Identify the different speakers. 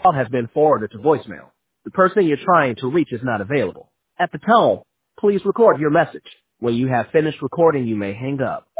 Speaker 1: call has been forwarded to voicemail. The person you're trying to reach is not available. At the tone, please record your message. When you have finished recording, you may hang up.